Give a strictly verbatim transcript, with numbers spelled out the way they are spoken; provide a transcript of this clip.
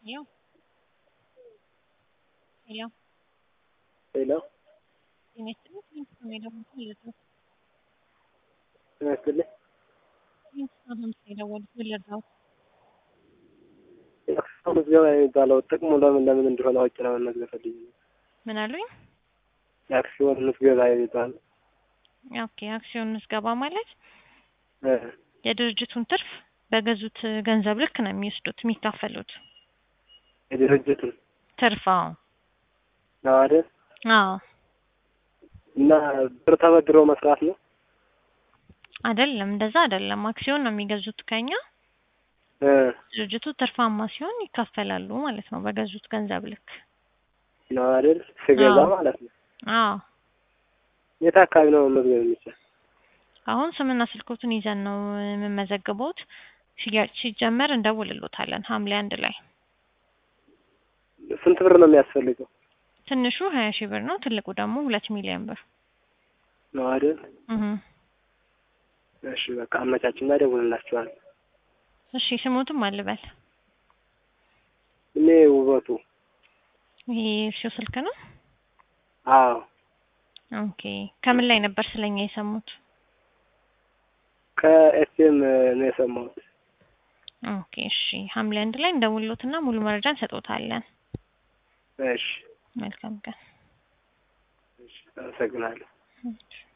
Hello? Hello? Hello? ጤና ይስጥልኝ ከሜዳው ልደውል ጤና ይስጥልኝ። አሁን የደወልኩት ምን ልርዳዎት? የአክሲዮን ምዝገባ የሚባለው ጥቅሙ ለምን ለምን እንደሆነ አውቄ ለመናገር ፈልጌ ነው። ምን አሉኝ? የአክሲዮን ምዝገባ የሚባለው ኦኬ፣ አክሲዮን ምዝገባ ማለት እ የድርጅቱን ትርፍ በገዙት ገንዘብ ልክ ነው የሚወስዱት የሚካፈሉት። የድርጅቱን ትርፍ? አዎ ነው አይደል? አዎ። እና ብር ተበድሮ መስራት ነው? አይደለም፣ እንደዛ አይደለም። አክሲዮን ነው የሚገዙት ከኛ። እ ድርጅቱ ትርፋማ ሲሆን ይካፈላሉ ማለት ነው በገዙት ገንዘብ ልክ። ነው አይደል? ስገዛ ማለት ነው። አዎ። የት አካባቢ ነው መመዝገብ የሚቻል? አሁን ስምና ስልኮቱን ይዘን ነው የምንመዘግበውት። ሽያጭ ሲጀመር እንደውልሎታለን ሐምሌ አንድ ላይ። ስንት ብር ነው የሚያስፈልገው? ትንሹ ሀያ ሺህ ብር ነው፣ ትልቁ ደግሞ ሁለት ሚሊዮን ብር ነው አይደል? እህ እሺ በቃ አመቻችና ደውልላችኋለሁ። እሺ ስሙትም አልበል። እኔ ውበቱ። ይሄ እርሶ ስልክ ነው? አዎ። ኦኬ። ከምን ላይ ነበር ስለኛ የሰሙት? ከኤፍኤም ነው የሰማሁት። ኦኬ እሺ። ሐምሌ አንድ ላይ እንደውልሎትና ሙሉ መረጃ እንሰጥዎታለን። እሺ። መልካም ቀን። እሺ፣ አመሰግናለሁ። እሺ።